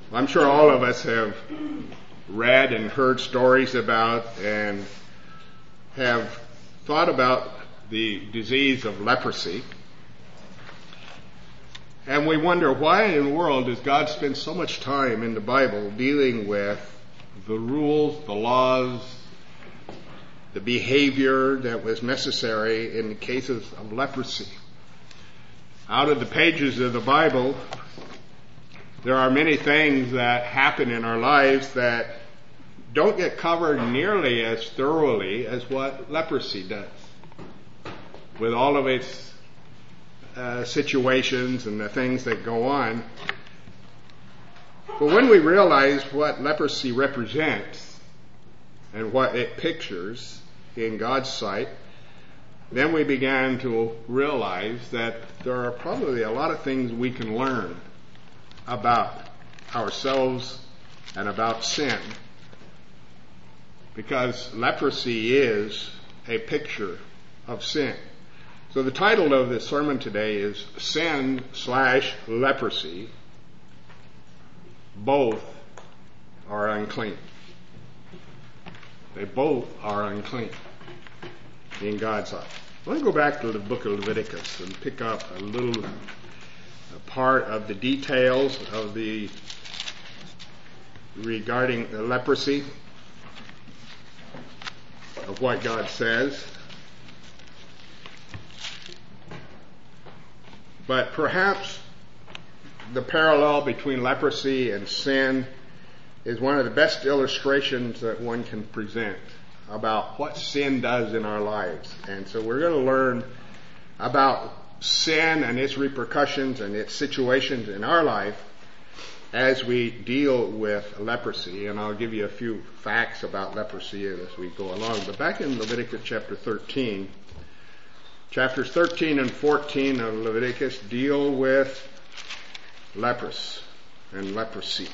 I'm sure all of us have read and heard stories about and have thought about the disease of leprosy. And we wonder, why in the world does God spend so much time in the Bible dealing with the rules, the laws, the behavior that was necessary in the cases of leprosy? Out of the pages of the Bible, there are many things that happen in our lives that don't get covered nearly as thoroughly as what leprosy does, with all of its situations and the things that go on. But when we realize what leprosy represents and what it pictures in God's sight, then we began to realize that there are probably a lot of things we can learn about ourselves and about sin, because leprosy is a picture of sin. So the title of this sermon today is Sin/Leprosy. Both are unclean. They both are unclean in God's eyes. Let's go back to the book of Leviticus and pick up a little part of the details of regarding the leprosy, of what God says. But perhaps the parallel between leprosy and sin is one of the best illustrations that one can present about what sin does in our lives. And so we're going to learn about sin and its repercussions and its situations in our life as we deal with leprosy. And I'll give you a few facts about leprosy as we go along. But back in Leviticus chapter 13, chapters 13 and 14 of Leviticus deal with leprosy and leprosy.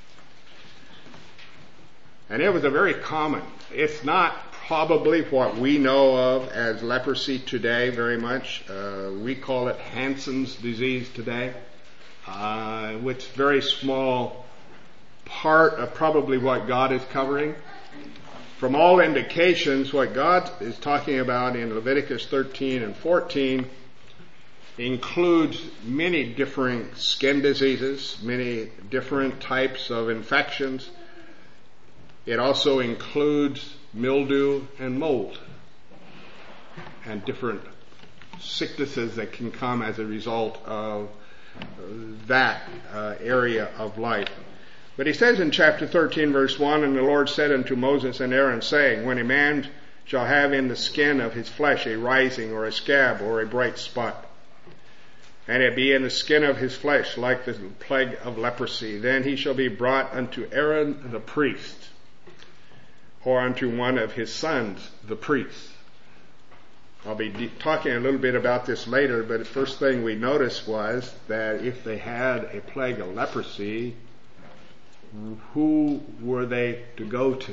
And it was a very common, it's not probably what we know of as leprosy today very much. We call it Hansen's disease today, which is a very small part of probably what God is covering. From all indications, what God is talking about in Leviticus 13 and 14 includes many different skin diseases, many different types of infections. It also includes mildew and mold and different sicknesses that can come as a result of that area of life. But he says in chapter 13 verse 1, "And the Lord said unto Moses and Aaron, saying, When a man shall have in the skin of his flesh a rising or a scab or a bright spot, and it be in the skin of his flesh like the plague of leprosy, then he shall be brought unto Aaron the priest, or unto one of his sons, the priest." I'll be talking a little bit about this later, but the first thing we noticed was that if they had a plague of leprosy, who were they to go to?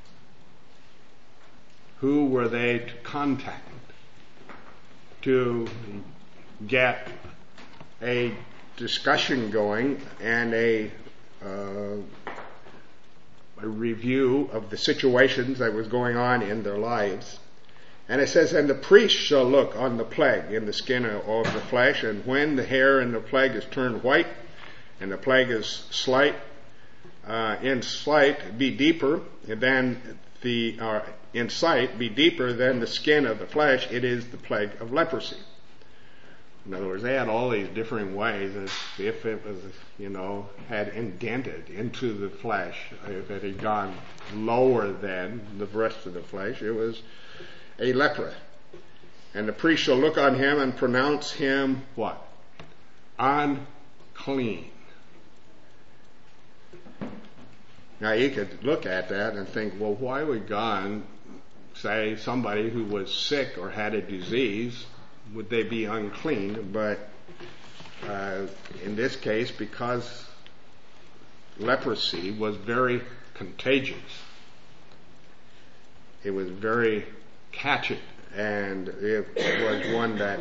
Who were they to contact to get a discussion going and a review of the situations that was going on in their lives? And it says, "And the priest shall look on the plague in the skin of the flesh, and when the hair in the plague is turned white, and the plague is in sight be deeper than the skin of the flesh, it is the plague of leprosy." In other words, they had all these different ways as if it was, had indented into the flesh. If it had gone lower than the rest of the flesh, it was a leper. "And the priest shall look on him and pronounce him" what? "Unclean." Now you could look at that and think, well, why would God say somebody who was sick or had a disease, would they be unclean? But in this case, because leprosy was very contagious, it was very catching, and it was one that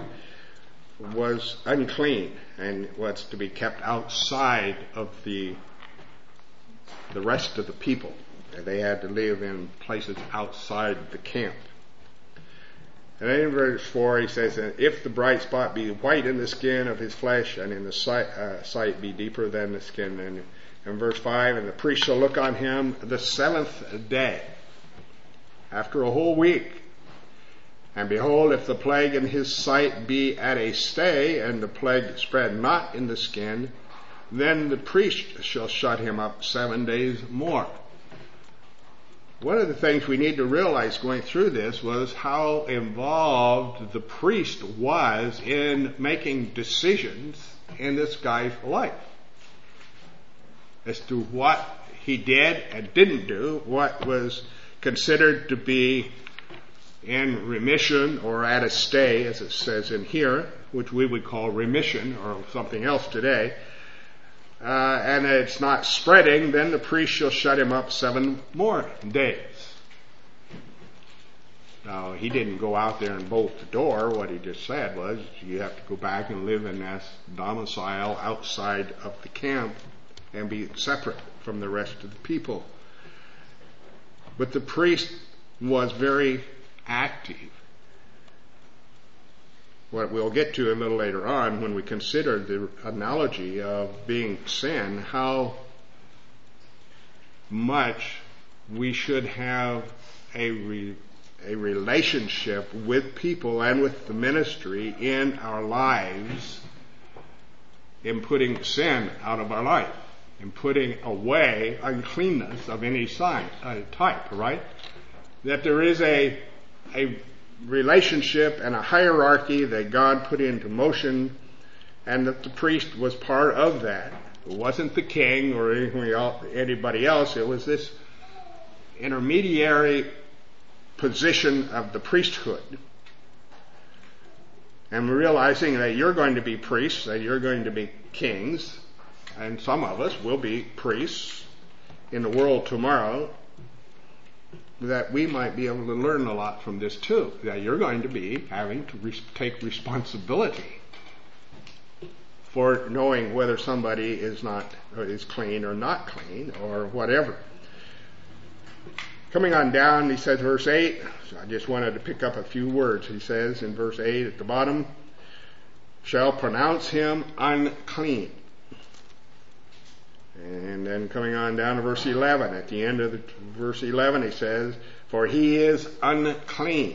was unclean and was to be kept outside of the the rest of the people. And they had to live in places outside the camp. And then in verse 4 he says, if the bright spot be white in the skin of his flesh, and in the sight be deeper than the skin. And in verse 5, and the priest shall look on him the 7th day, after a whole week. And behold, if the plague in his sight be at a stay, and the plague spread not in the skin, then the priest shall shut him up 7 days more. One of the things we need to realize going through this was how involved the priest was in making decisions in this guy's life as to what he did and didn't do, what was considered to be in remission or at a stay, as it says in here, which we would call remission or something else today, and it's not spreading, then the priest shall shut him up 7 more days. Now, he didn't go out there and bolt the door. What he just said was, you have to go back and live in this domicile outside of the camp and be separate from the rest of the people. But the priest was very active. What we'll get to a little later on when we consider the analogy of being sin, how much we should have a relationship with people and with the ministry in our lives in putting sin out of our life, in putting away uncleanness of any type, right? That there is a relationship and a hierarchy that God put into motion, and that the priest was part of that. It wasn't the king or anybody else. It was this intermediary position of the priesthood. And realizing that you're going to be priests, that you're going to be kings, and some of us will be priests in the world tomorrow, that we might be able to learn a lot from this too. That you're going to be having to take responsibility for knowing whether somebody is clean or not clean or whatever. Coming on down, he says, verse 8, so I just wanted to pick up a few words. He says in verse 8 at the bottom, shall pronounce him unclean. And then coming on down to verse 11, at the end of verse 11 he says, for he is unclean.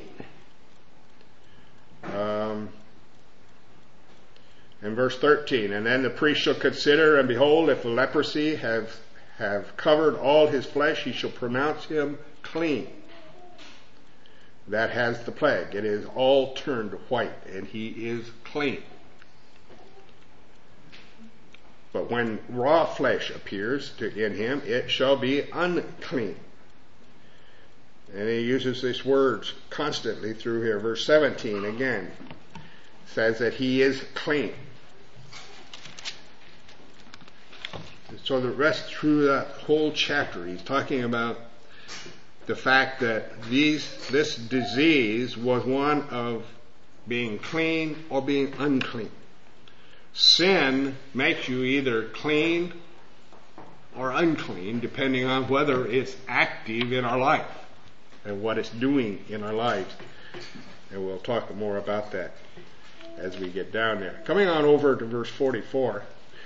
And verse 13, and then the priest shall consider, and behold, if the leprosy have covered all his flesh, he shall pronounce him clean. That has the plague. It is all turned white, and he is clean. But when raw flesh appears in him, it shall be unclean. And he uses these words constantly through here. Verse 17 again says that he is clean. So the rest through that whole chapter, he's talking about the fact that this disease was one of being clean or being unclean. Sin makes you either clean or unclean, depending on whether it's active in our life and what it's doing in our lives. And we'll talk more about that as we get down there. Coming on over to verse 44.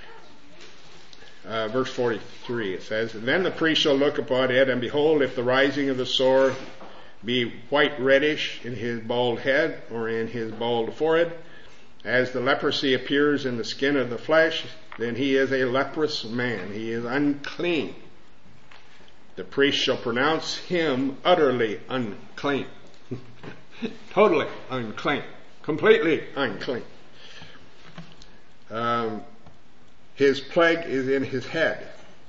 Verse 43, it says, then the priest shall look upon it, and behold, if the rising of the sore be white reddish in his bald head or in his bald forehead, as the leprosy appears in the skin of the flesh, then he is a leprous man. He is unclean. The priest shall pronounce him utterly unclean. Totally unclean. Completely unclean. His plague is in his head.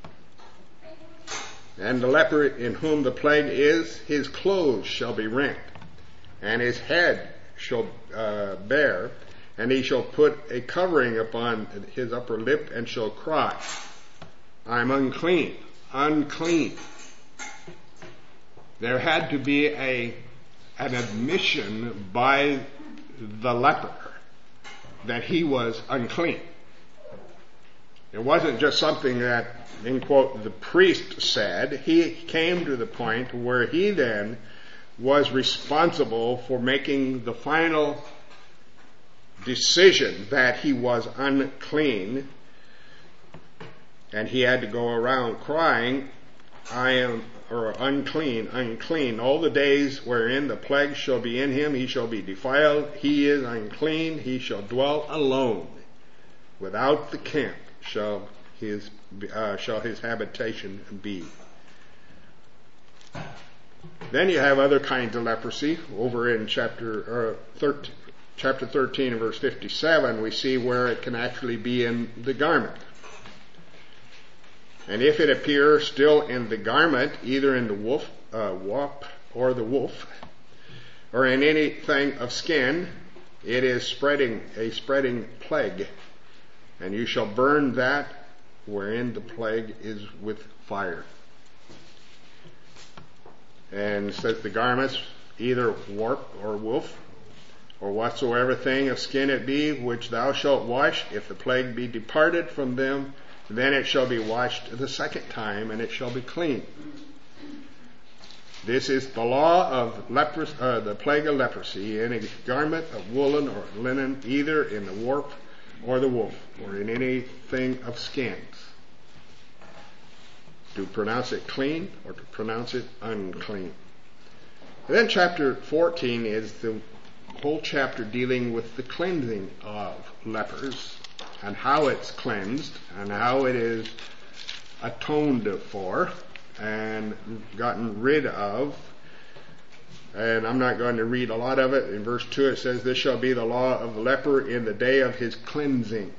And the leper in whom the plague is, his clothes shall be rent, and his head shall bare, and he shall put a covering upon his upper lip, and shall cry, I'm unclean, unclean. There had to be an admission by the leper that he was unclean. It wasn't just something that, in quote, the priest said. He came to the point where he then was responsible for making the final decision that he was unclean, and he had to go around crying, I am, or unclean, unclean. All the days wherein the plague shall be in him, he shall be defiled. He is unclean. He shall dwell alone. Without the camp shall his habitation be. Then you have other kinds of leprosy. Over in chapter 13 and verse 57, we see where it can actually be in the garment. And if it appear still in the garment, either in the wop or the wolf, or in anything of skin, it is a spreading plague. And you shall burn that wherein the plague is with fire. And it says the garments, either warp or wolf, or whatsoever thing of skin it be, which thou shalt wash, if the plague be departed from them, then it shall be washed the second time, and it shall be clean. This is the law of the plague of leprosy, in a garment of woolen or linen, either in the warp or the wolf, or in anything of skins. To pronounce it clean or to pronounce it unclean. And then chapter 14 is the whole chapter dealing with the cleansing of lepers, and how it's cleansed, and how it is atoned for, and gotten rid of. And I'm not going to read a lot of it. In verse 2 it says, this shall be the law of the leper in the day of his cleansing.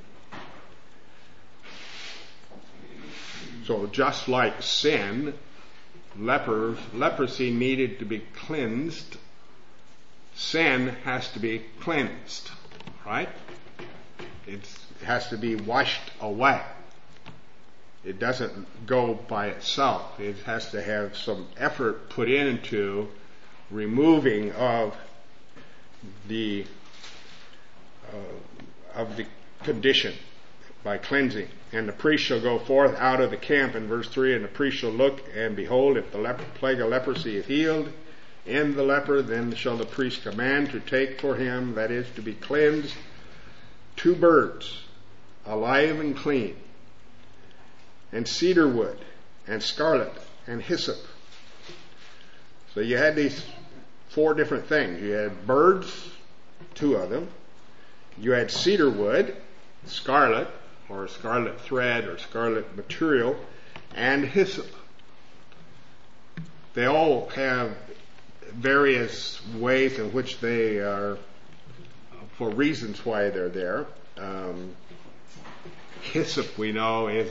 So just like sin, leprosy needed to be cleansed. Sin has to be cleansed, right? It has to be washed away. It doesn't go by itself. It has to have some effort put into removing of the condition by cleansing. And the priest shall go forth out of the camp, in verse 3, and the priest shall look, and behold, if the plague of leprosy is healed in the leper, then shall the priest command to take for him, that is, to be cleansed, 2 birds, alive and clean, and cedar wood, and scarlet, and hyssop. So you had these 4 different things. You had birds, 2 of them. You had cedar wood, scarlet, or scarlet thread, or scarlet material, and hyssop. They all have various ways in which they are, for reasons why they're there. Hyssop, we know, is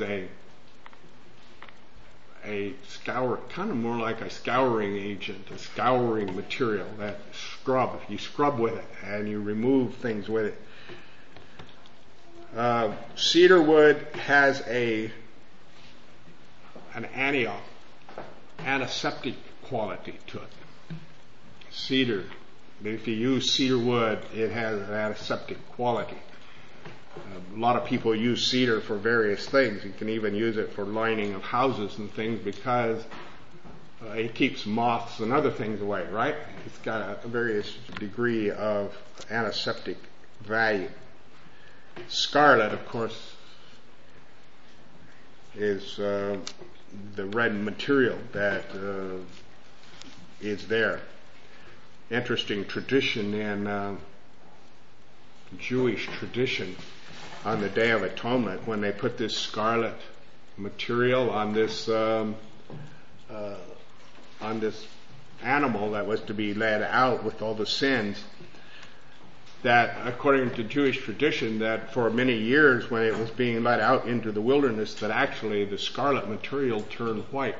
a scour, kind of more like a scouring agent, a scouring material that you scrub with it and you remove things with it. Cedar wood has an antiseptic quality to it. Cedar, if you use cedar wood, it has an antiseptic quality. A lot of people use cedar for various things. You can even use it for lining of houses and things because it keeps moths and other things away, right? It's got a various degree of antiseptic value. Scarlet, of course, is the red material that is there. Interesting tradition in Jewish tradition. On the Day of Atonement, when they put this scarlet material on this animal that was to be led out with all the sins, that according to Jewish tradition, that for many years when it was being led out into the wilderness, that actually the scarlet material turned white.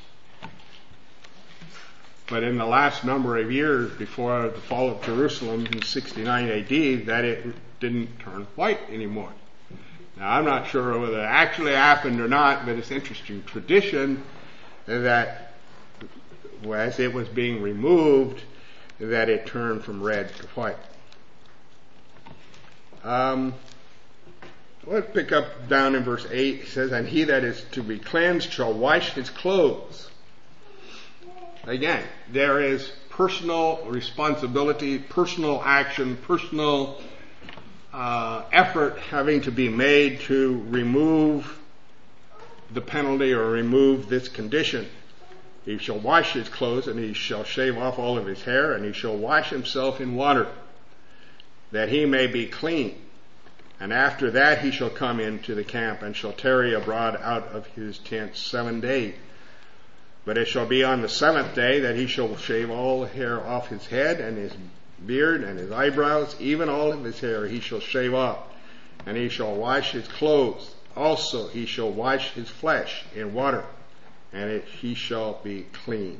But in the last number of years before the fall of Jerusalem in 69 AD, that it didn't turn white anymore. Now, I'm not sure whether it actually happened or not, but it's interesting tradition that as it was being removed, that it turned from red to white. let's pick up down in verse 8. It says, and he that is to be cleansed shall wash his clothes. Again, there is personal responsibility, personal action, personal effort having to be made to remove the penalty or remove this condition. He shall wash his clothes, and he shall shave off all of his hair, and he shall wash himself in water, that he may be clean. And after that he shall come into the camp, and shall tarry abroad out of his tent 7 days. But it shall be on the 7th day that he shall shave all the hair off his head, and his beard, and his eyebrows, even all of his hair he shall shave off. And he shall wash his clothes. Also he shall wash his flesh in water, and he shall be clean.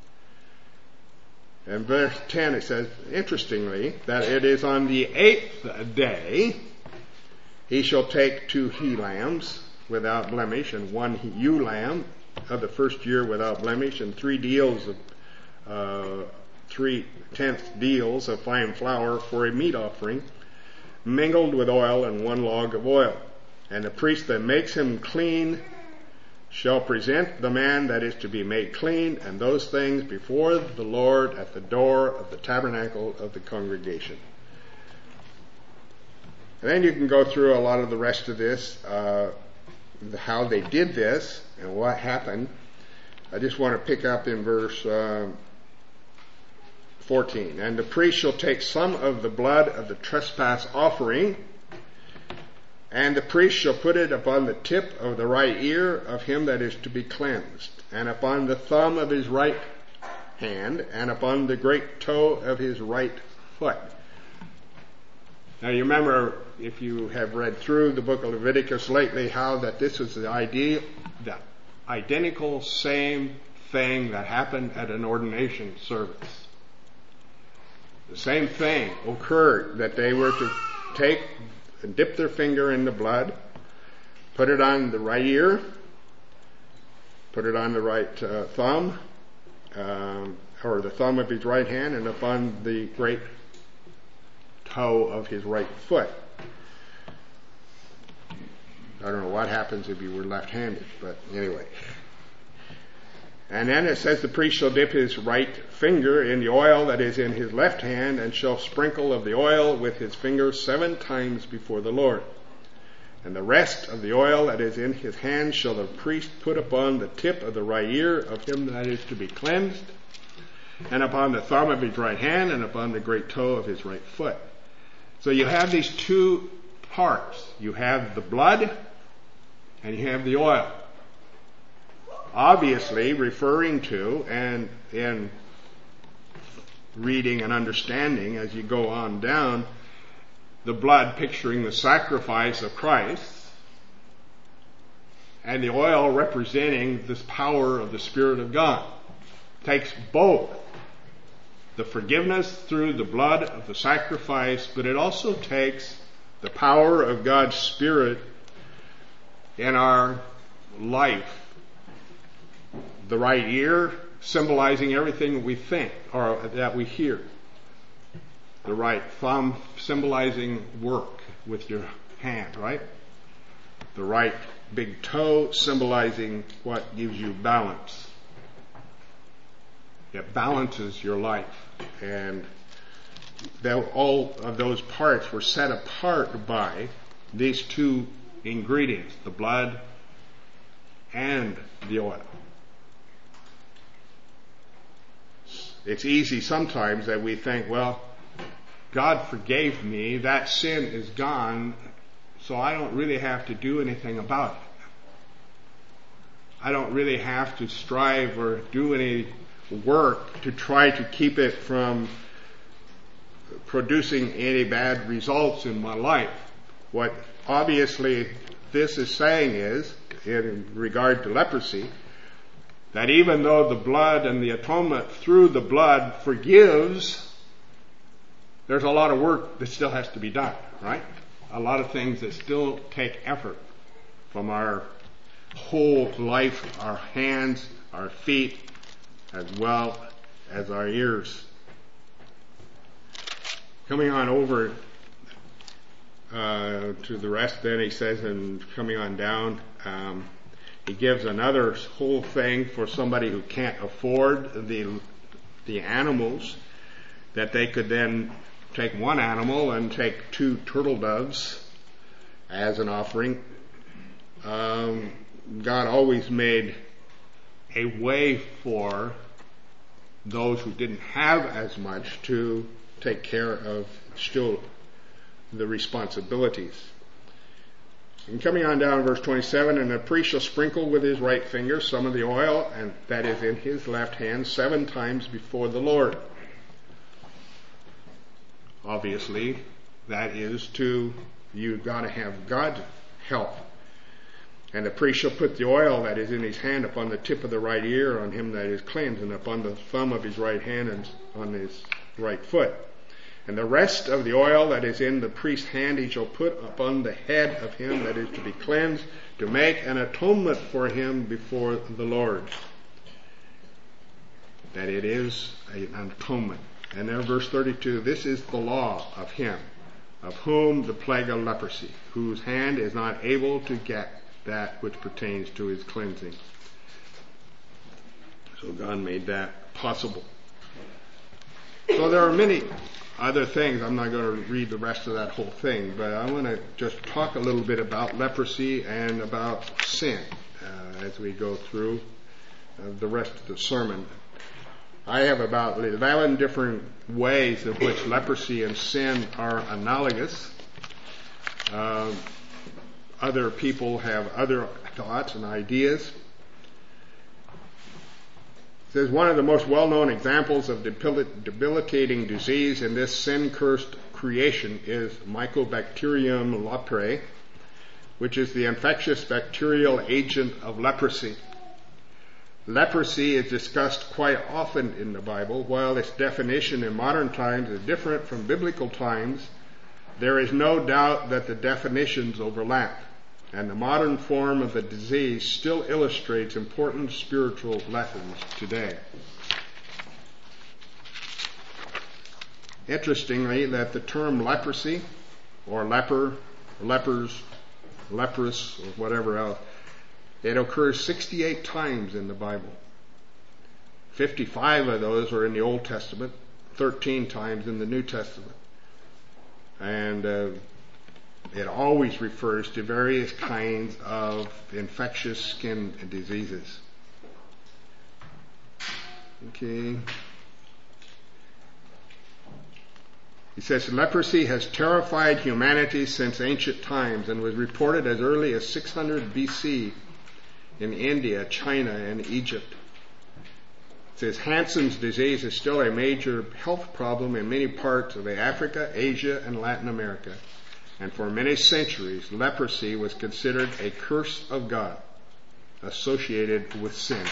In verse 10 it says, interestingly, that it is on the 8th day he shall take 2 he-lambs without blemish, and 1 ewe lamb of the first year without blemish, and 3 deals of 3/10 deals of fine flour for a meat offering, mingled with oil, and 1 log of oil. And the priest that makes him clean shall present the man that is to be made clean, and those things before the Lord at the door of the tabernacle of the congregation. And then you can go through a lot of the rest of this, how they did this and what happened. I just want to pick up in verse 14. And the priest shall take some of the blood of the trespass offering, and the priest shall put it upon the tip of the right ear of him that is to be cleansed, and upon the thumb of his right hand, and upon the great toe of his right foot. Now you remember, if you have read through the book of Leviticus lately, how that this was the identical same thing that happened at an ordination service. The same thing occurred, that they were to take and dip their finger in the blood, put it on the right ear, put it on the right thumb, or the thumb of his right hand, and upon the great toe of his right foot. I don't know what happens if you were left-handed, but anyway. And then it says the priest shall dip his right finger in the oil that is in his left hand, and shall sprinkle of the oil with his finger 7 times before the Lord. And the rest of the oil that is in his hand shall the priest put upon the tip of the right ear of him that is to be cleansed, and upon the thumb of his right hand, and upon the great toe of his right foot. So you have these 2 parts. You have the blood, and you have the oil. Obviously referring to, and in reading and understanding as you go on down, the blood picturing the sacrifice of Christ, and the oil representing this power of the Spirit of God. It takes both. The forgiveness through the blood of the sacrifice, but it also takes the power of God's Spirit in our life. The right ear symbolizing everything we think or that we hear. The right thumb symbolizing work with your hand, right? The right big toe symbolizing what gives you balance. It balances your life. And all of those parts were set apart by these 2 ingredients, the blood and the oil. It's easy sometimes that we think, well, God forgave me, that sin is gone, so I don't really have to do anything about it. I don't really have to strive or do any work to try to keep it from producing any bad results in my life. What obviously this is saying is, in regard to leprosy, that even though the blood and the atonement through the blood forgives, there's a lot of work that still has to be done, right? A lot of things that still take effort from our whole life, our hands, our feet, as well as our ears. Coming on over to the rest, then he says, and coming on down, he gives another whole thing for somebody who can't afford the animals, that they could then take one animal and take 2 turtle doves as an offering. God always made a way for those who didn't have as much to take care of still the responsibilities. And coming on down, verse 27, and the priest shall sprinkle with his right finger some of the oil, and that is in his left hand, 7 times before the Lord. Obviously, that is you've got to have God's help. And the priest shall put the oil that is in his hand upon the tip of the right ear on him that is cleansed, and upon the thumb of his right hand and on his right foot. And the rest of the oil that is in the priest's hand he shall put upon the head of him that is to be cleansed, to make an atonement for him before the Lord. That it is an atonement. And then verse 32, this is the law of him, of whom the plague of leprosy, whose hand is not able to get that which pertains to his cleansing. So God made that possible. So there are many other things. I'm not going to read the rest of that whole thing, but I want to just talk a little bit about leprosy and about sin as we go through the rest of the sermon. I have about 11 different ways in which leprosy and sin are analogous. Other people have other thoughts and ideas. It says one of the most well-known examples of debilitating disease in this sin-cursed creation is Mycobacterium leprae, which is the infectious bacterial agent of leprosy. Leprosy is discussed quite often in the Bible. While its definition in modern times is different from biblical times, there is no doubt that the definitions overlap, and the modern form of the disease still illustrates important spiritual lessons today. Interestingly, that the term leprosy, or leper, lepers, leprous, or whatever else, it occurs 68 times in the Bible. 55 of those are in the Old Testament, 13 times in the New Testament. And it always refers to various kinds of infectious skin diseases. Okay. He says, leprosy has terrified humanity since ancient times and was reported as early as 600 BC in India, China, and Egypt. It says Hansen's disease is still a major health problem in many parts of Africa, Asia, and Latin America. And for many centuries, leprosy was considered a curse of God associated with sin. It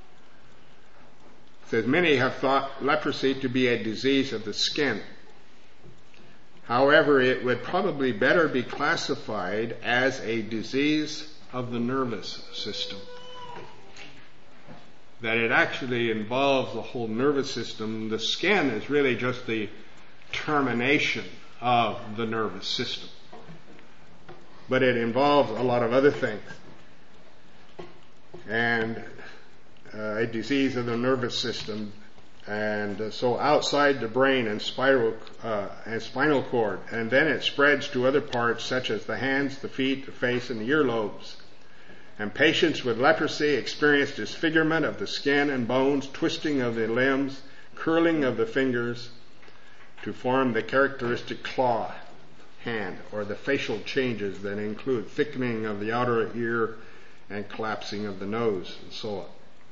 says many have thought leprosy to be a disease of the skin. However, it would probably better be classified as a disease of the nervous system. That it actually involves the whole nervous system. The skin is really just the termination of the nervous system. But it involves a lot of other things. And a disease of the nervous system. And so outside the brain and spinal cord. And then it spreads to other parts such as the hands, the feet, the face, and the earlobes. And patients with leprosy experience disfigurement of the skin and bones, twisting of the limbs, curling of the fingers to form the characteristic claw hand, or the facial changes that include thickening of the outer ear and collapsing of the nose, and so on.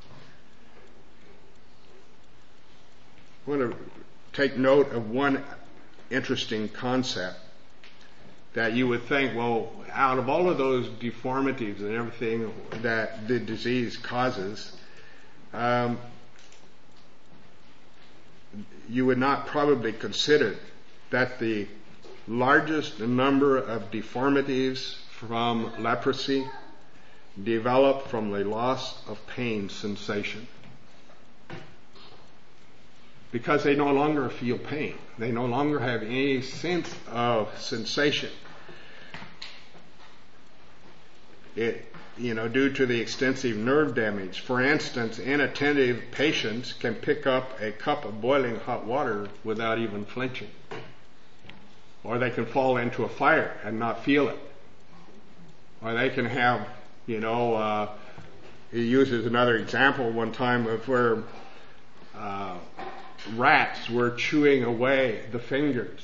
I want to take note of one interesting concept that you would think, well, out of all of those deformities and everything that the disease causes, you would not probably consider that the largest number of deformities from leprosy develop from the loss of pain sensation. Because they no longer feel pain. They no longer have any sense of sensation. due to the extensive nerve damage. For instance, inattentive patients can pick up a cup of boiling hot water without even flinching. Or they can fall into a fire and not feel it. Or they can have, he uses another example one time of where rats were chewing away the fingers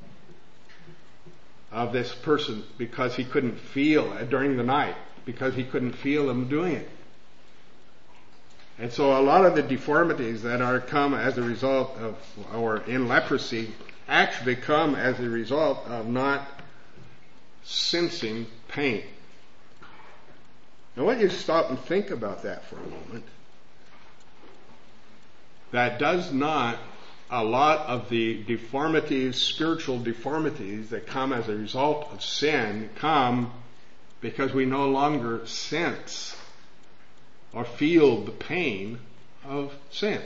of this person because he couldn't feel during the night, because he couldn't feel them doing it. And so a lot of the deformities that are come as a result of, or in leprosy, actually come as a result of not sensing pain. Now I want you to stop and think about that for a moment. That does not, a lot of the deformities, spiritual deformities that come as a result of sin come because we no longer sense or feel the pain of sin.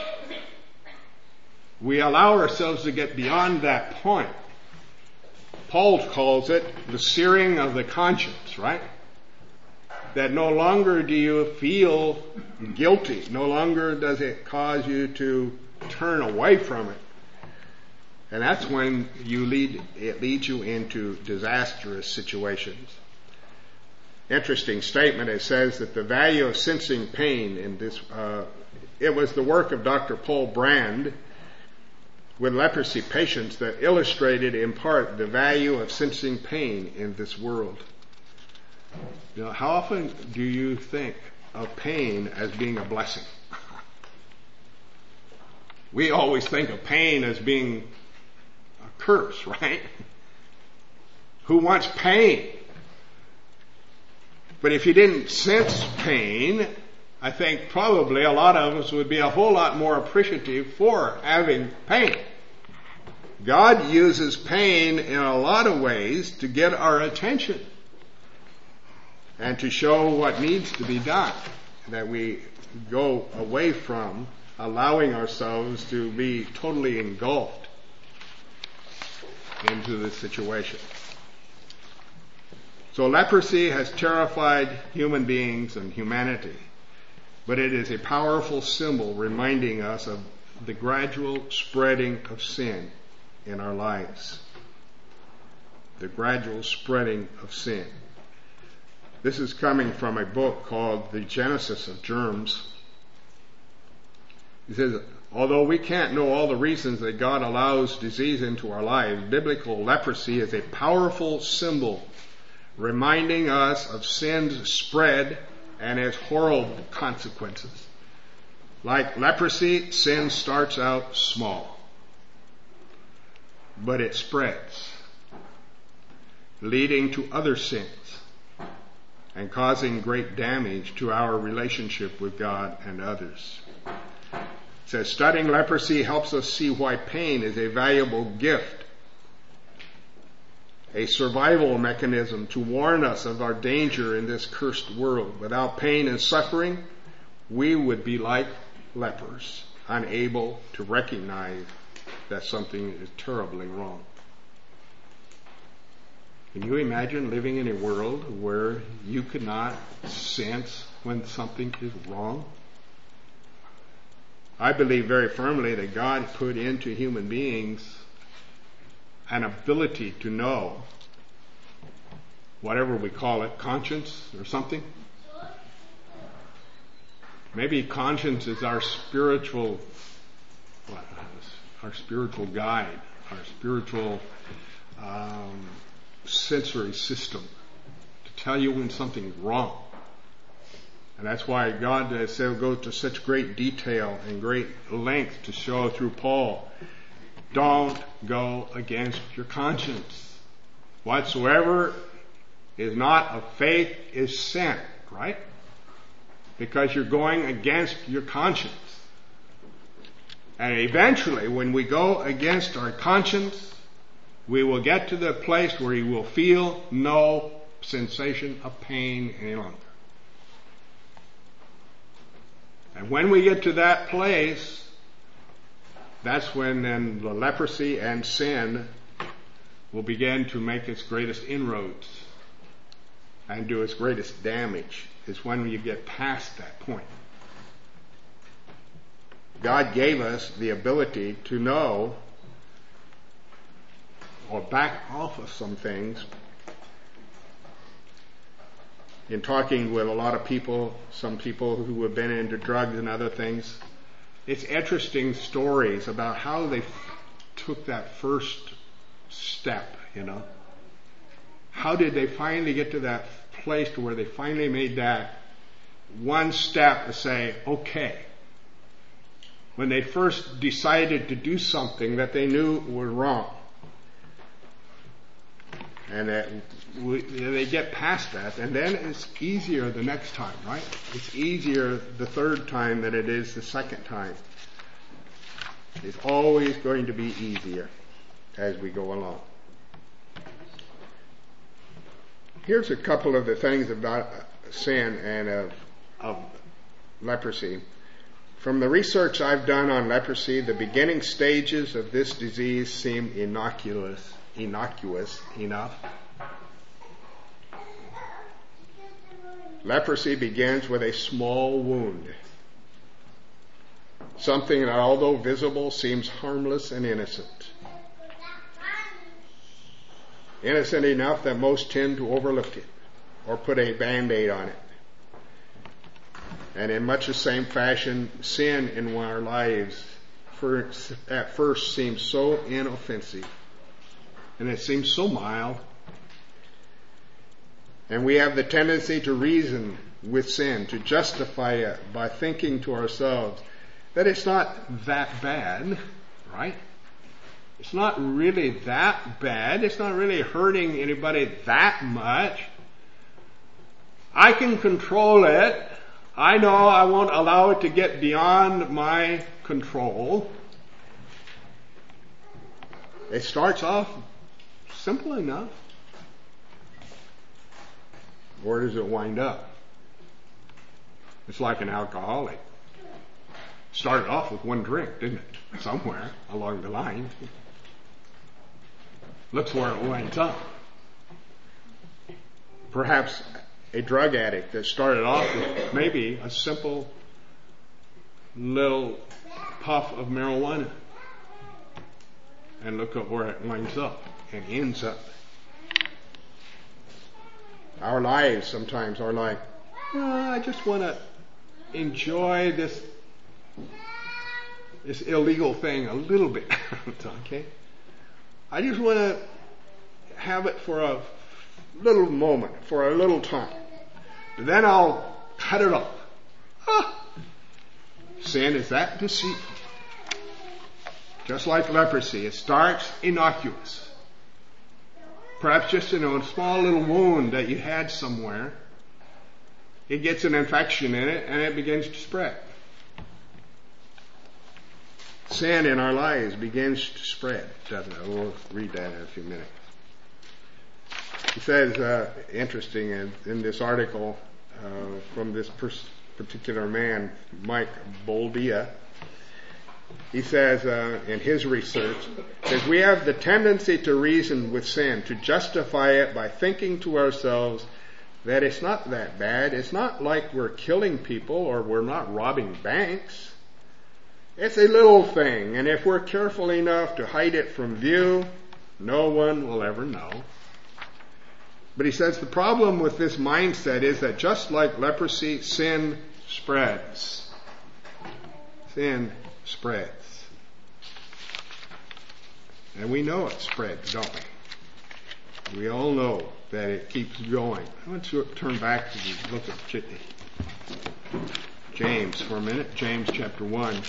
We allow ourselves to get beyond that point. Paul calls it the searing of the conscience, right? That no longer do you feel guilty. No longer does it cause you to turn away from it. And that's when it leads you into disastrous situations. Interesting statement. It says that the value of sensing pain in this, it was the work of Dr. Paul Brand with leprosy patients that illustrated in part the value of sensing pain in this world. How often do you think of pain as being a blessing? We always think of pain as being a curse, right? Who wants pain? But if you didn't sense pain, I think probably a lot of us would be a whole lot more appreciative for having pain. God uses pain in a lot of ways to get our attention and to show what needs to be done, that we go away from allowing ourselves to be totally engulfed into this situation. So leprosy has terrified human beings and humanity, but it is a powerful symbol reminding us of the gradual spreading of sin in our lives. The gradual spreading of sin. This is coming from a book called The Genesis of Germs. He says, although we can't know all the reasons that God allows disease into our lives, biblical leprosy is a powerful symbol reminding us of sin's spread and its horrible consequences. Like leprosy, sin starts out small, but it spreads, leading to other sins and causing great damage to our relationship with God and others. It says, studying leprosy helps us see why pain is a valuable gift, a survival mechanism to warn us of our danger in this cursed world. Without pain and suffering, we would be like lepers, unable to recognize that something is terribly wrong. Can you imagine living in a world where you could not sense when something is wrong? I believe very firmly that God put into human beings an ability to know, whatever we call it, conscience or something. Maybe conscience is our spiritual guide, our spiritual sensory system to tell you when something's wrong. And that's why God goes to such great detail and great length to show through Paul, don't go against your conscience. Whatsoever is not of faith is sin, right? Because you're going against your conscience. And eventually, when we go against our conscience, we will get to the place where you will feel no sensation of pain any longer. And when we get to that place, that's when then the leprosy and sin will begin to make its greatest inroads. and do its greatest damage is when you get past that point. God gave us the ability to know or back off of some things. In talking with a lot of people, some people who have been into drugs and other things, it's interesting stories about how they took that first step, How did they finally get to that place to where they finally made that one step to say, okay. When they first decided to do something that they knew was wrong. And they get past that, and then it's easier the next time, right? It's easier the third time than it is the second time. It's always going to be easier as we go along. Here's a couple of the things about sin and of leprosy. From the research I've done on leprosy, the beginning stages of this disease seem innocuous enough. Leprosy begins with a small wound. Something that, although visible, seems harmless and innocent. Innocent enough that most tend to overlook it or put a Band-Aid on it. And in much the same fashion, sin in our lives at first seems so inoffensive. And it seems so mild. And we have the tendency to reason with sin, to justify it by thinking to ourselves that it's not that bad, right? It's not really that bad. It's not really hurting anybody that much. I can control it. I know I won't allow it to get beyond my control. It starts off simple enough. Where does it wind up? It's like an alcoholic. Started off with one drink, didn't it? Somewhere along the line. Looks where it winds up. Perhaps a drug addict that started off with maybe a simple little puff of marijuana. And look at where it winds up and ends up. Our lives sometimes are like, I just want to enjoy this illegal thing a little bit. Okay? I just want to have it for a little moment, for a little time. Then I'll cut it off. Sin is that deceitful. Just like leprosy, it starts innocuous. Perhaps just a small little wound that you had somewhere. It gets an infection in it and it begins to spread. Sin in our lives begins to spread, doesn't it? We'll read that in a few minutes. He says, interesting, in this article from this particular man, Mike Boldia, he says in his research, says we have the tendency to reason with sin, to justify it by thinking to ourselves that it's not that bad. It's not like we're killing people or we're not robbing banks. It's a little thing, and if we're careful enough to hide it from view, no one will ever know. But he says the problem with this mindset is that just like leprosy, sin spreads. Sin spreads. And we know it spreads, don't we? We all know that it keeps going. Let's turn back to look at James for a minute. James chapter 1.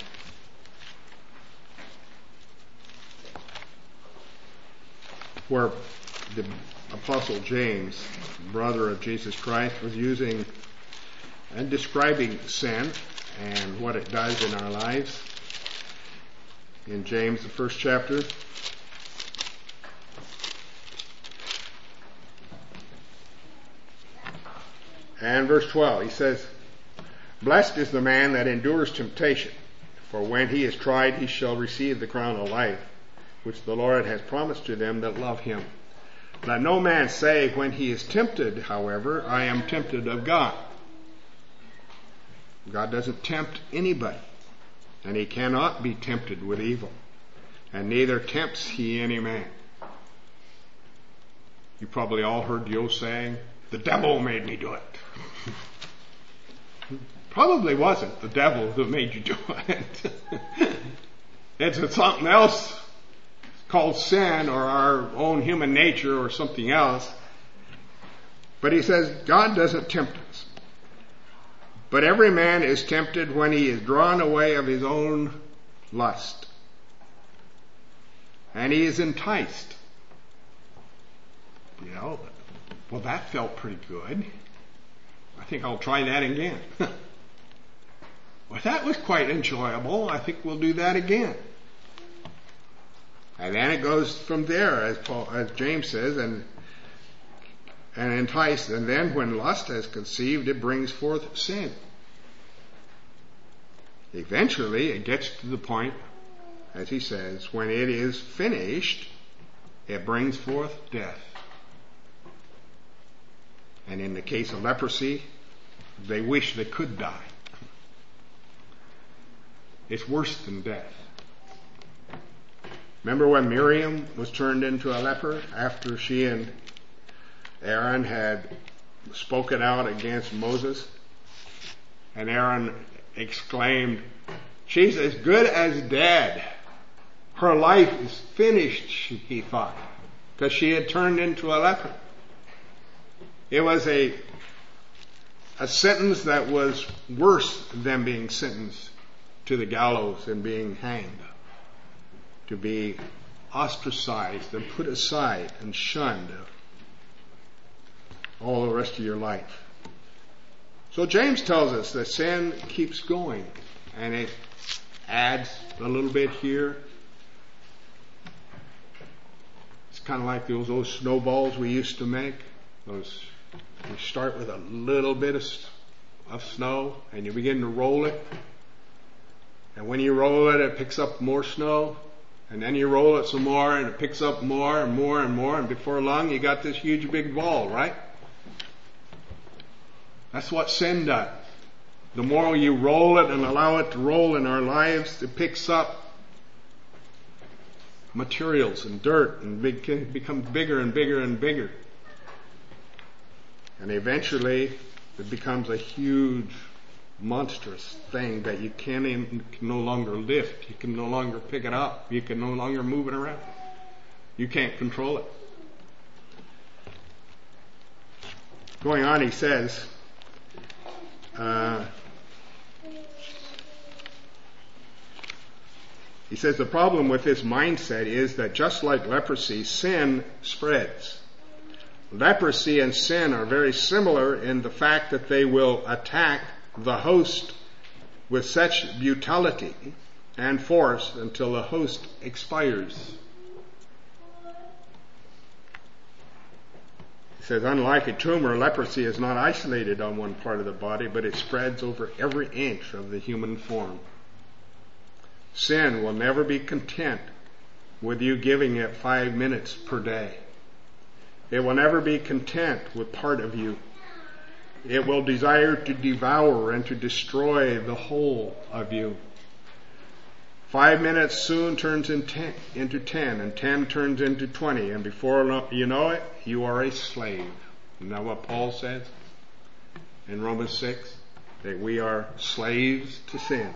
Where the Apostle James, brother of Jesus Christ, was using and describing sin and what it does in our lives. In James, the first chapter. And verse 12, he says, blessed is the man that endures temptation, for when he is tried, he shall receive the crown of life, which the Lord has promised to them that love him. Let no man say when he is tempted, however, I am tempted of God. God doesn't tempt anybody, and he cannot be tempted with evil, and neither tempts he any man. You probably all heard the old saying, the devil made me do it. Probably wasn't the devil that made you do it. It's something else called sin or our own human nature or something else. But he says God doesn't tempt us. But every man is tempted when he is drawn away of his own lust. And he is enticed. You know, well, that felt pretty good. I think I'll try that again. Well, that was quite enjoyable. I think we'll do that again. And then it goes from there, as James says, and enticed. And then when lust has conceived, it brings forth sin. Eventually, it gets to the point, as he says, when it is finished, it brings forth death. And in the case of leprosy, they wish they could die. It's worse than death. Remember when Miriam was turned into a leper after she and Aaron had spoken out against Moses? And Aaron exclaimed, she's as good as dead. Her life is finished, he thought, because she had turned into a leper. It was a sentence that was worse than being sentenced to the gallows and being hanged. To be ostracized and put aside and shunned all the rest of your life. So James tells us that sin keeps going, and it adds a little bit here. It's kind of like those snowballs we used to make. You start with a little bit of snow, and you begin to roll it. And when you roll it, it picks up more snow. And then you roll it some more, and it picks up more and more and more, and before long you got this huge big ball, right? That's what sin does. The more you roll it and allow it to roll in our lives, it picks up materials and dirt and becomes bigger and bigger and bigger. And eventually it becomes a huge, monstrous thing that you can no longer lift. You can no longer pick it up. You can no longer move it around. You can't control it. Going on, he says, the problem with this mindset is that just like leprosy, sin spreads. Leprosy and sin are very similar in the fact that they will attack the host with such brutality and force until the host expires. He says, unlike a tumor, leprosy is not isolated on one part of the body, but it spreads over every inch of the human form. Sin will never be content with you giving it 5 minutes per day. It will never be content with part of you. It will desire to devour and to destroy the whole of you. 5 minutes soon turns into 10, and 10 turns into 20, and before you know it, you are a slave. Isn't that what Paul says in Romans 6? That we are slaves to sin.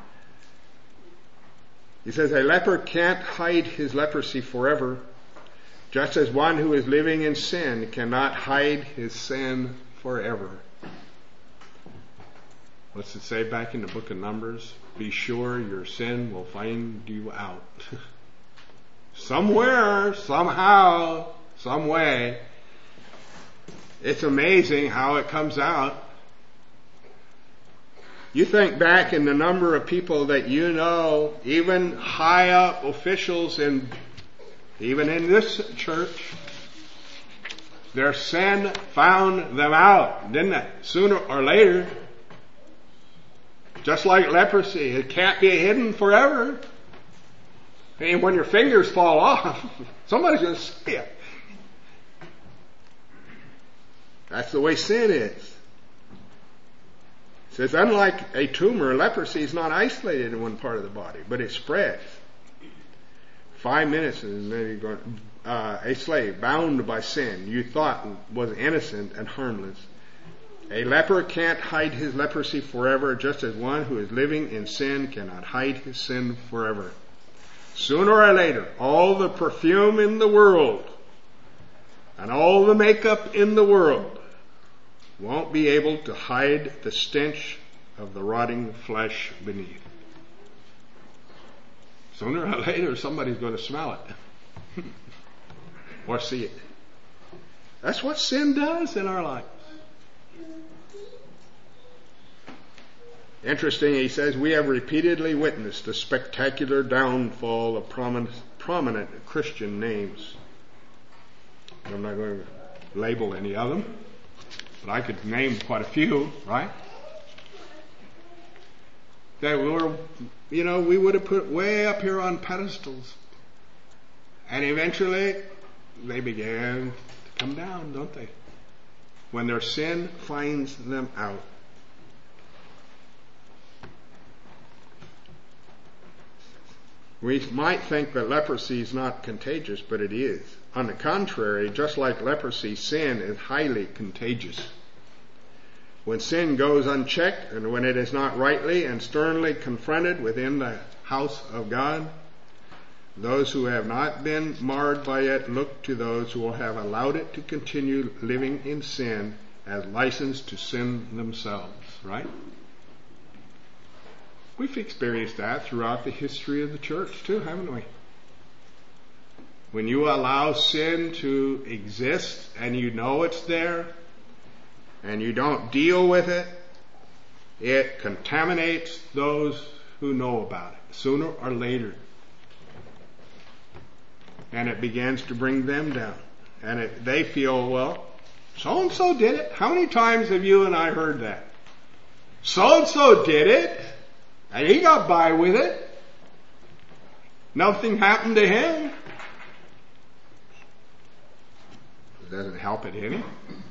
He says, a leper can't hide his leprosy forever, just as one who is living in sin cannot hide his sin forever. What's it say back in the book of Numbers? Be sure your sin will find you out. Somewhere, somehow, some way. It's amazing how it comes out. You think back in the number of people that you know, even high up officials even in this church, their sin found them out, didn't it? Sooner or later. Just like leprosy, it can't be hidden forever. And when your fingers fall off, somebody's going to see it. That's the way sin is. It says, unlike a tumor, leprosy is not isolated in one part of the body, but it spreads. 5 minutes and then you're going, a slave bound by sin you thought was innocent and harmless. A leper can't hide his leprosy forever, just as one who is living in sin cannot hide his sin forever. Sooner or later, all the perfume in the world and all the makeup in the world won't be able to hide the stench of the rotting flesh beneath. Sooner or later, somebody's going to smell it or see it. That's what sin does in our lives. Interesting, he says, we have repeatedly witnessed the spectacular downfall of prominent Christian names. I'm not going to label any of them, but I could name quite a few, right? That were, we would have put way up here on pedestals. And eventually, they began to come down, don't they? When their sin finds them out. We might think that leprosy is not contagious, but it is. On the contrary, just like leprosy, sin is highly contagious. When sin goes unchecked and when it is not rightly and sternly confronted within the house of God, those who have not been marred by it look to those who will have allowed it to continue living in sin as license to sin themselves, right? We've experienced that throughout the history of the church too, haven't we? When you allow sin to exist and you know it's there and you don't deal with it, it contaminates those who know about it sooner or later. And it begins to bring them down. And they feel, well, so-and-so did it. How many times have you and I heard that? So-and-so did it. And he got by with it. Nothing happened to him. It doesn't help it any.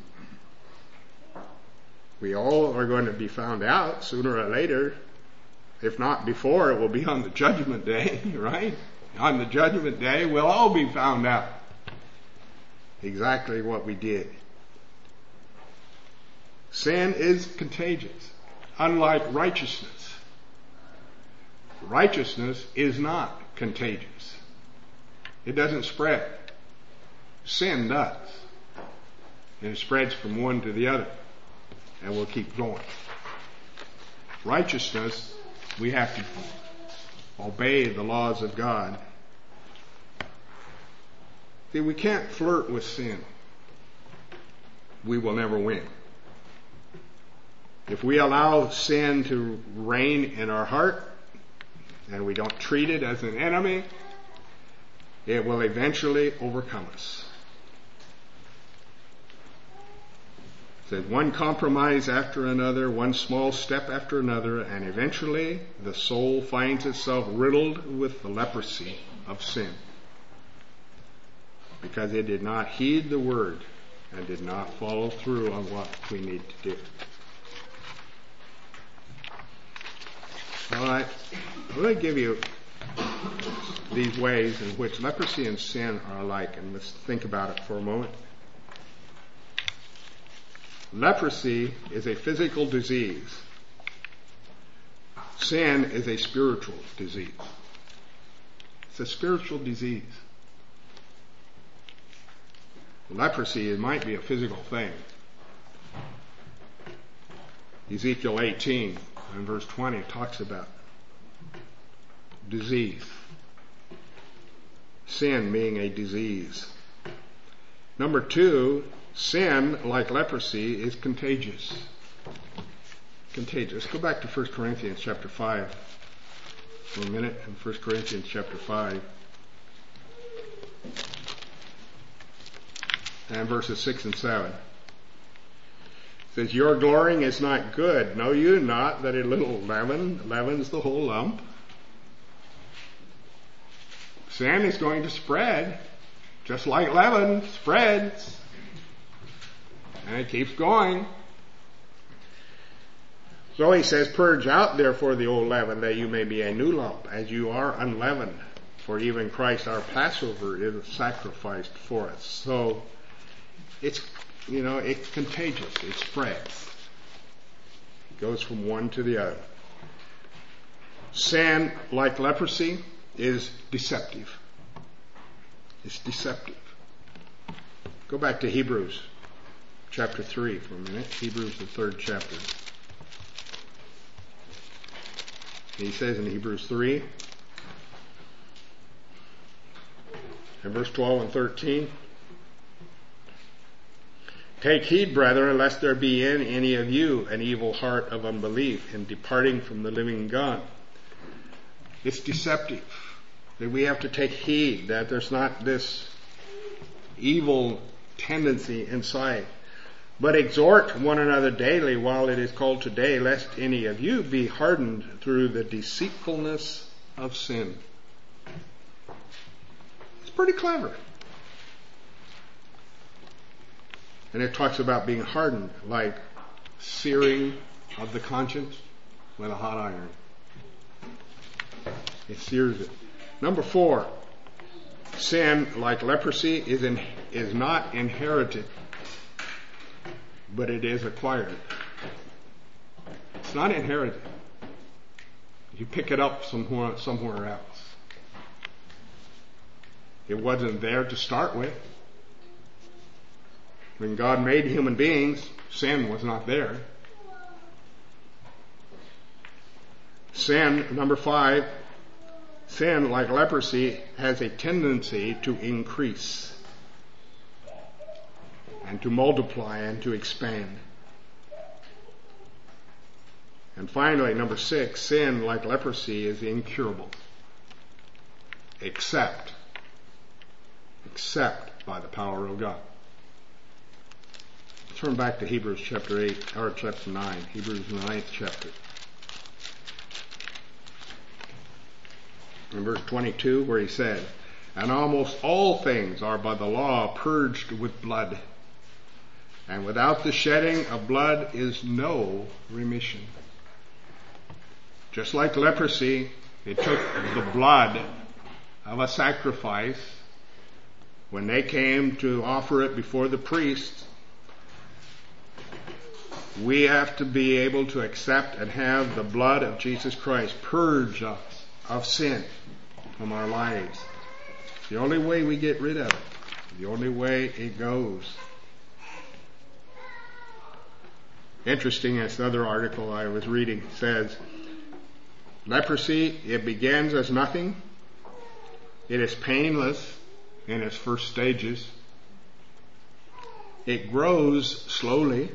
We all are going to be found out sooner or later. If not before, it will be on the judgment day, right? On the judgment day, we'll all be found out exactly what we did. Sin is contagious, unlike righteousness. Righteousness is not contagious. It doesn't spread. Sin does. And it spreads from one to the other. And we'll keep going. Righteousness, we have to obey the laws of God. See, we can't flirt with sin. We will never win. If we allow sin to reign in our heart, and we don't treat it as an enemy, it will eventually overcome us. It says one compromise after another, one small step after another, and eventually the soul finds itself riddled with the leprosy of sin. Because it did not heed the word and did not follow through on what we need to do. All right, I'm going to give you these ways in which leprosy and sin are alike, and let's think about it for a moment. Leprosy is a physical disease. Sin is a spiritual disease. It's a spiritual disease. Leprosy, it might be a physical thing. Ezekiel 18 and verse 20 talks about disease. Sin being a disease. Number 2, sin, like leprosy, is contagious. Contagious. Let's go back to 1 Corinthians chapter 5 for a minute. In 1 Corinthians chapter 5 and verses 6 and 7. It says, your glorying is not good. Know you not that a little leaven leavens the whole lump? Sin is going to spread, just like leaven spreads. And it keeps going. So he says, purge out therefore the old leaven, that you may be a new lump, as you are unleavened. For even Christ our Passover is sacrificed for us. So it's, it's contagious. It spreads. It goes from one to the other. Sin, like leprosy, is deceptive. It's deceptive. Go back to Hebrews chapter 3 for a minute. Hebrews, the 3rd chapter. He says in Hebrews 3, in verse 12 and 13, take heed, brethren, lest there be in any of you an evil heart of unbelief in departing from the living God. It's deceptive. That we have to take heed that there's not this evil tendency inside. But exhort one another daily while it is called today, lest any of you be hardened through the deceitfulness of sin. It's pretty clever. And it talks about being hardened, like searing of the conscience with a hot iron. It sears it. Number 4, sin, like leprosy, is not inherited, but it is acquired. It's not inherited. You pick it up somewhere else. It wasn't there to start with. When God made human beings, sin was not there. Sin, number 5, sin, like leprosy, has a tendency to increase and to multiply and to expand. And finally, number 6, sin, like leprosy, is incurable. Except by the power of God. Turn back to Hebrews chapter 8, or chapter 9, Hebrews 9th chapter. In verse 22, where he said, and almost all things are by the law purged with blood, and without the shedding of blood is no remission. Just like leprosy, it took the blood of a sacrifice. When they came to offer it before the priest, we have to be able to accept and have the blood of Jesus Christ purge us of sin from our lives. It's the only way we get rid of it. The only way it goes. Interesting, as another article I was reading says, leprosy, it begins as nothing. It is painless in its first stages. It grows slowly.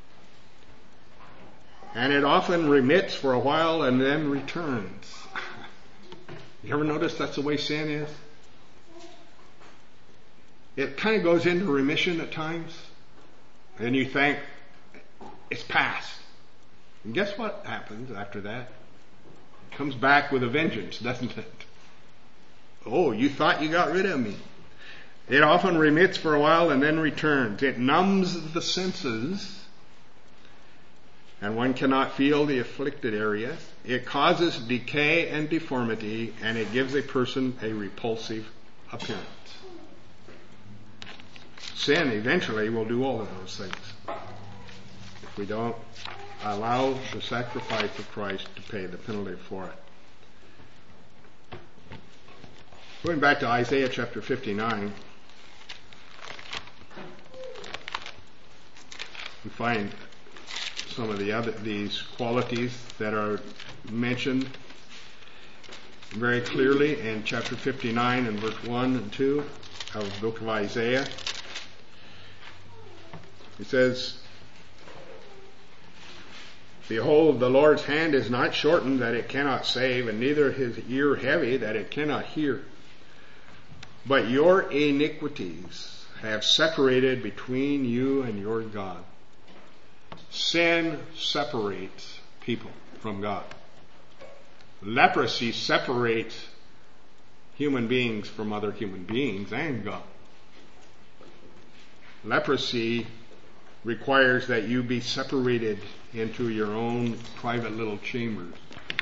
And it often remits for a while and then returns. You ever notice that's the way sin is? It kind of goes into remission at times. And you think, it's past. And guess what happens after that? It comes back with a vengeance, doesn't it? Oh, you thought you got rid of me. It often remits for a while and then returns. It numbs the senses, and one cannot feel the afflicted area. It causes decay and deformity, and it gives a person a repulsive appearance. Sin eventually will do all of those things if we don't allow the sacrifice of Christ to pay the penalty for it. Going back to Isaiah chapter 59, we find some of these qualities that are mentioned very clearly in chapter 59 and verse 1 and 2 of the book of Isaiah. It says, behold, the Lord's hand is not shortened that it cannot save, and neither his ear heavy that it cannot hear. But your iniquities have separated between you and your God. Sin separates people from God. Leprosy separates human beings from other human beings and God. Leprosy requires that you be separated into your own private little chambers.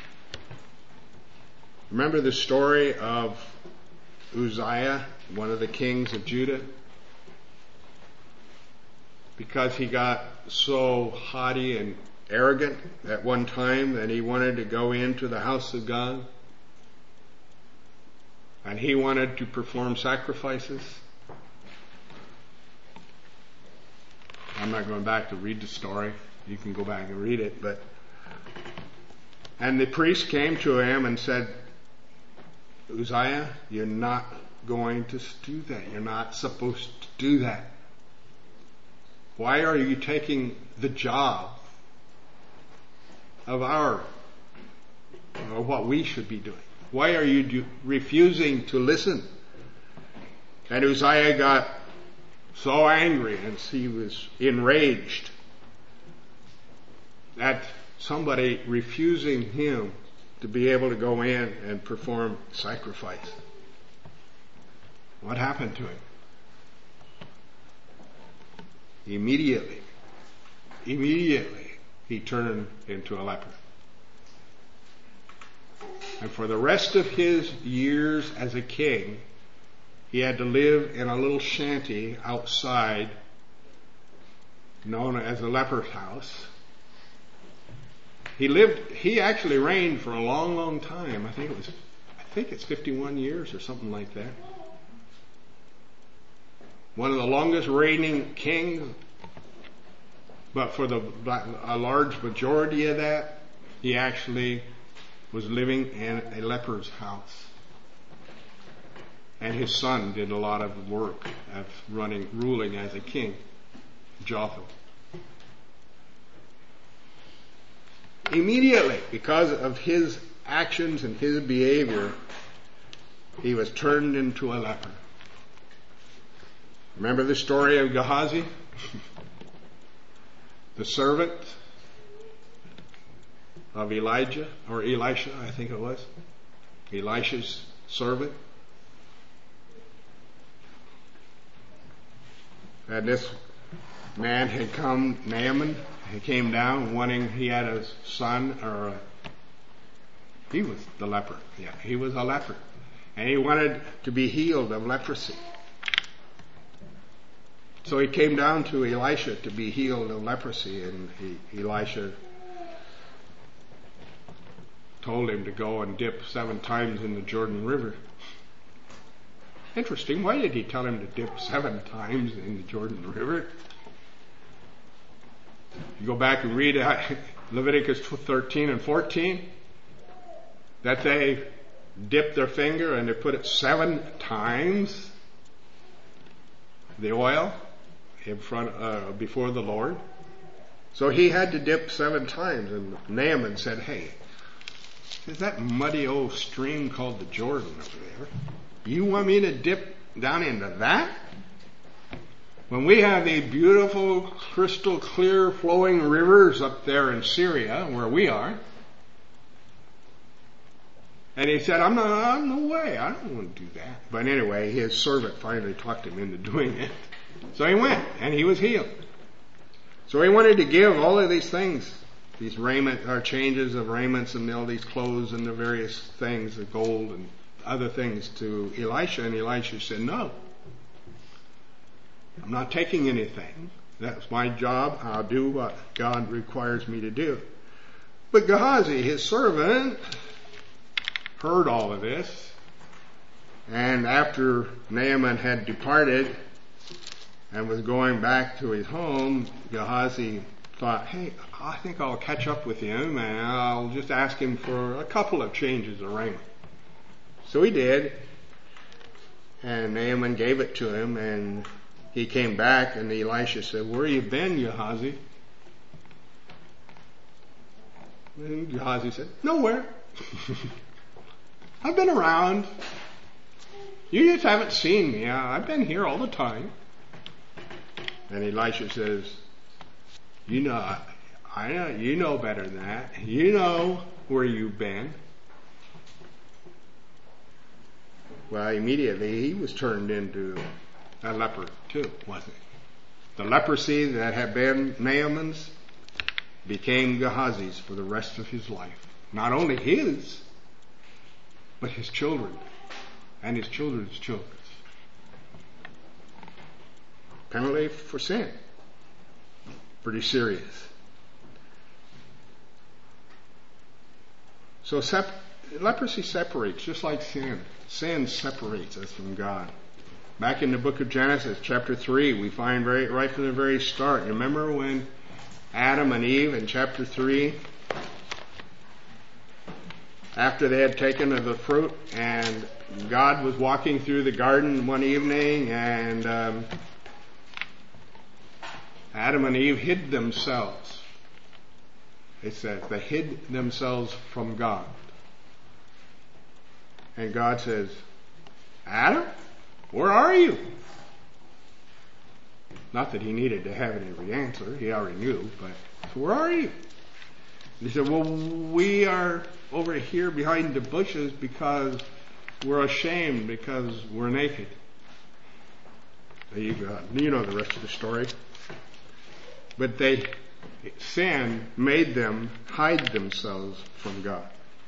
Remember the story of Uzziah, one of the kings of Judah? Because he got so haughty and arrogant at one time that he wanted to go into the house of God and he wanted to perform sacrifices. I'm not going back to read the story. You can go back and read it. And the priest came to him and said, Uzziah, you're not going to do that. You're not supposed to do that. Why are you taking the job of what we should be doing? Why are you refusing to listen? And Uzziah got so angry and he was enraged at somebody refusing him to be able to go in and perform sacrifice. What happened to him? Immediately, he turned into a leper. And for the rest of his years as a king, he had to live in a little shanty outside, known as the leper's house. He actually reigned for a long, long time. I think it's 51 years or something like that. One of the longest reigning kings, but for a large majority of that, he actually was living in a leper's house. And his son did a lot of work of ruling as a king, Jotham. Immediately, because of his actions and his behavior, he was turned into a leper. Remember the story of Gehazi? The servant of Elijah, or Elisha, I think it was. Elisha's servant. And this man had come, Naaman, he came down he had a son, he was the leper. Yeah, he was a leper. And he wanted to be healed of leprosy. So he came down to Elisha to be healed of leprosy, and Elisha told him to go and dip 7 times in the Jordan River. Interesting. Why did he tell him to dip 7 times in the Jordan River? You go back and read Leviticus 13 and 14, that they dipped their finger and they put it 7 times, the oil, in front before the Lord. So he had to dip 7 times, and Naaman said, hey, there's that muddy old stream called the Jordan over there. You want me to dip down into that? When we have these beautiful, crystal clear flowing rivers up there in Syria, where we are. And he said, no way, I don't want to do that. But anyway, his servant finally talked him into doing it. So he went, and he was healed. So he wanted to give all of these things, these changes of raiments and all these clothes and the various things, the gold and other things to Elisha. And Elisha said, no, I'm not taking anything. That's my job. I'll do what God requires me to do. But Gehazi, his servant, heard all of this. And after Naaman had departed and was going back to his home, Gehazi thought, hey, I think I'll catch up with him and I'll just ask him for a couple of changes of raiment. So he did. And Naaman gave it to him, and he came back, and Elisha said, where you been, Gehazi? And Gehazi said, nowhere. I've been around. You just haven't seen me. I've been here all the time. And Elisha says, you know, I know, you know better than that. You know where you've been. Well, immediately he was turned into a leper too, wasn't he? The leprosy that had been Naaman's became Gehazi's for the rest of his life. Not only his, but his children and his children's children. Penalty for sin. Pretty serious. So leprosy separates, just like sin. Sin separates us from God. Back in the book of Genesis, chapter 3, we find right from the very start. You remember when Adam and Eve in chapter 3, after they had taken of the fruit, and God was walking through the garden one evening, and Adam and Eve hid themselves. It says they hid themselves from God. And God says, Adam, where are you? Not that he needed to have any answer. He already knew, but so where are you? And he said, well, we are over here behind the bushes because we're ashamed, because we're naked. You know the rest of the story. But sin made them hide themselves from God.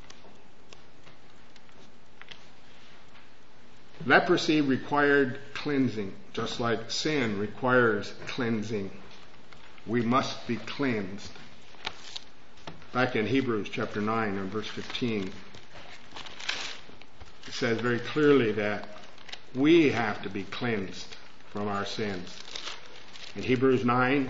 Leprosy required cleansing, just like sin requires cleansing. We must be cleansed. Back in Hebrews chapter 9 and verse 15, it says very clearly that we have to be cleansed from our sins. In Hebrews 9,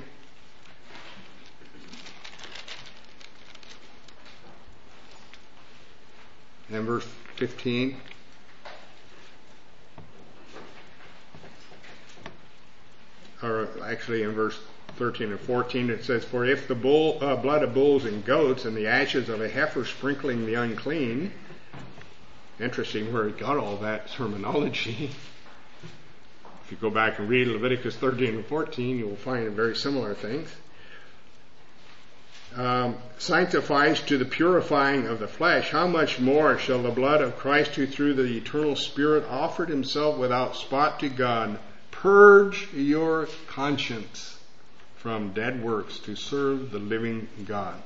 and verse 15, or actually in verse 13 and 14, it says, for if the blood of bulls and goats and the ashes of a heifer sprinkling the unclean, interesting where he got all that terminology. If you go back and read Leviticus 13 and 14, you will find very similar things. Sanctifies to the purifying of the flesh, how much more shall the blood of Christ, who through the eternal Spirit offered himself without spot to God, purge your conscience from dead works to serve the living God.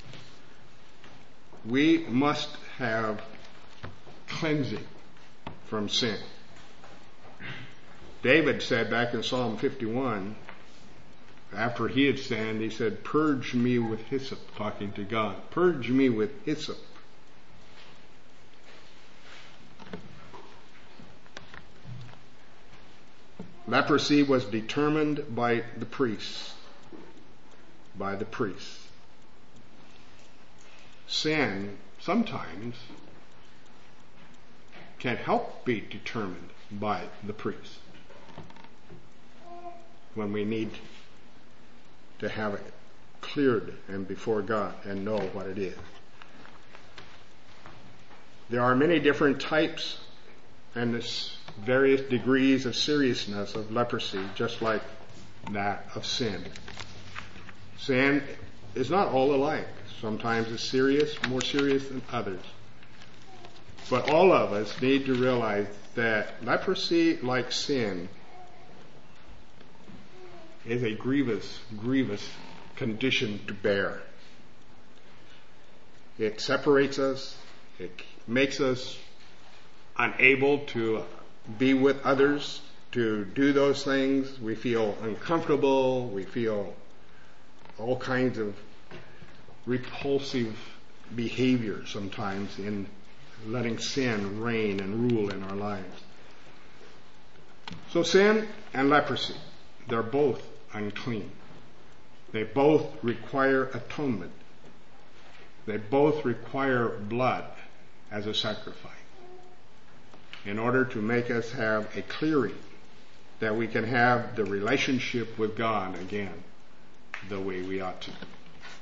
We must have cleansing from sin. David said back in Psalm 51, after he had sinned, he said, purge me with hyssop, talking to God. Purge me with hyssop. Leprosy was determined by the priests. By the priests. Sin sometimes can help be determined by the priests when we need to have it cleared and before God and know what it is. There are many different types and various degrees of seriousness of leprosy, just like that of sin. Sin is not all alike. Sometimes it's serious, more serious than others. But all of us need to realize that leprosy, like sin, is a grievous, grievous condition to bear. It separates us. It makes us unable to be with others, to do those things. We feel uncomfortable. We feel all kinds of repulsive behavior sometimes in letting sin reign and rule in our lives. So sin and leprosy, they're both unclean. They both require atonement. They both require blood as a sacrifice in order to make us have a clearing that we can have the relationship with God again the way we ought to.